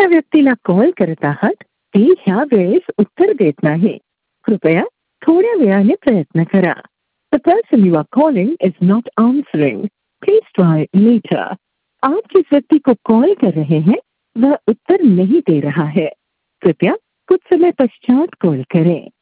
व्यक्तीला कॉल करत आहात ते ह्या वेळेस उत्तर देत नाही. कृपया थोड्या वेळाने प्रयत्न करा. The person you are calling is not answering. Please try later. आप जिस व्यक्ति को कॉल कर रहे हैं वह उत्तर नहीं दे रहा है. कृपया कुछ समय पश्चात कॉल करें.